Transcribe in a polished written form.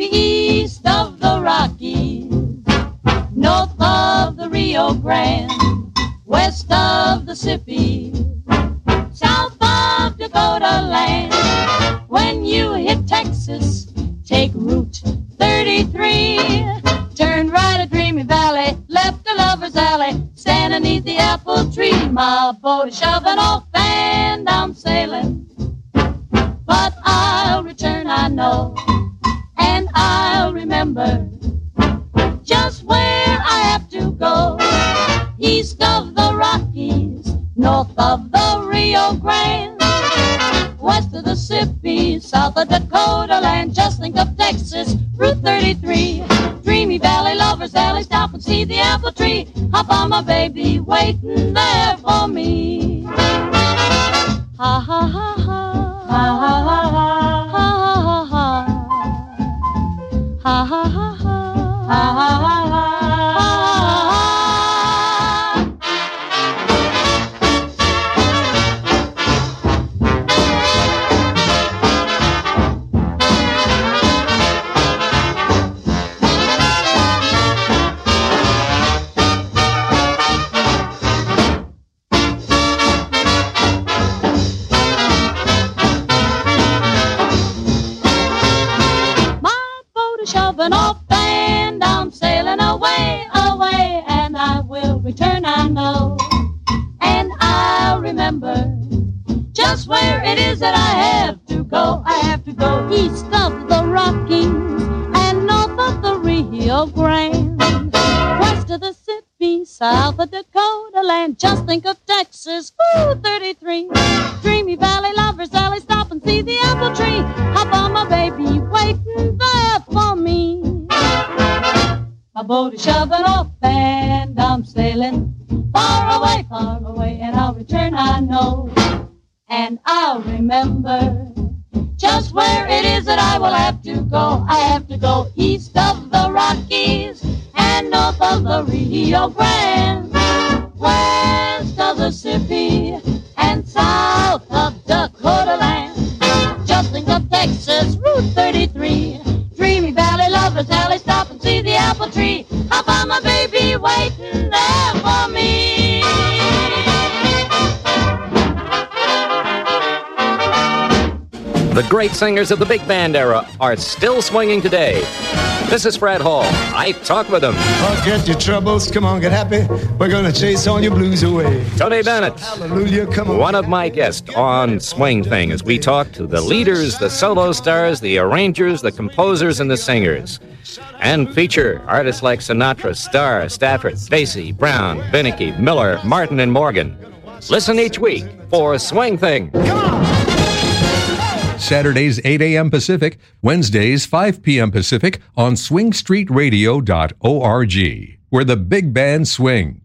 east of the Rockies, north of the Rio Grande, west of the Mississippi, south of Dakota land. When you hit Texas, take Route 33. Turn right at Dreamy Valley, left at Lover's Alley, stand underneath the apple tree. My boat is shoving off and I'm sailing, but I'll return, I know, and I'll remember just where I have to go. East of the Rockies, north of the Rio Grande, west of the Mississippi, south of Dakota land. Just think of Texas, Route 33, Dreamy Valley, Lover's Alley, stop and see the apple tree. Hop on my baby, waiting there for me. Ha ha ha ha, ha ha ha ha, ha ha ha ha, ha ha ha ha, ha ha ha ha. Shoving off and I'm sailing away, away, and I will return, I know, and I'll remember just where it is that I have to go. I have to go east of the Rockies and north of the Rio Grande, west of the Mississippi, south of Dakota land. Just think of Texas, Route 33, Dreamy Valley, Lover's Alley, stop and see the apple tree. Hop on my baby, waiting there for me. My boat is shoving off and I'm sailing far away, and I'll return, I know, and I'll remember just where it is that I will have to go. I have to go east of the Rockies and north of the Rio Grande, west of the Mississippi and south of Dakota land. Just think of Texas, Route 33, Dreamy Valley, Lover's Alley, stop and see the apple tree. Hop on my baby, waiting there for me. The great singers of the big band era are still swinging today. This is Fred Hall. I talk with them. Forget your troubles, come on, get happy. We're gonna chase all your blues away. Tony Bennett, Hallelujah, come on. one of my guests on Swing Thing, as we talk to the leaders, the solo stars, the arrangers, the composers, and the singers. And feature artists like Sinatra, Starr, Stafford, Stacy, Brown, Beneke, Miller, Martin, and Morgan. Listen each week for Swing Thing. Come on! Saturdays 8 a.m. Pacific, Wednesdays 5 p.m. Pacific on swingstreetradio.org, where the big band swing.